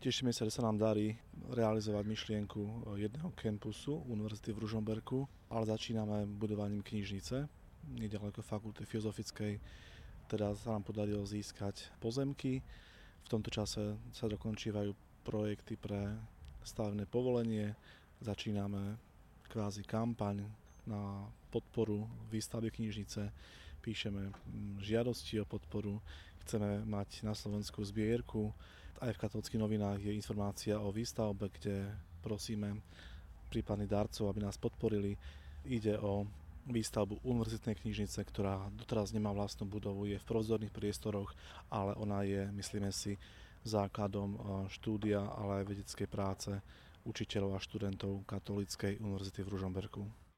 Tešíme sa, že sa nám darí realizovať myšlienku jedného kampusu Univerzity v Ružomberku, ale začíname budovaním knižnice nedaleko Fakulty filozofickej. Teda sa nám podarilo získať pozemky. V tomto čase sa dokončívajú projekty pre stavebné povolenie. Začíname kvázi kampaň na podporu výstavby knižnice. Píšeme žiadosti o podporu. Chceme mať na Slovensku zbierku. Aj v Katolíckych novinách je informácia o výstavbe, kde prosíme prípadných darcov, aby nás podporili. Ide o výstavbu univerzitnej knižnice, ktorá doteraz nemá vlastnú budovu, je v provizorných priestoroch, ale ona je, myslíme si, základom štúdia, ale aj vedeckej práce učiteľov a študentov Katolíckej univerzity v Ružomberku.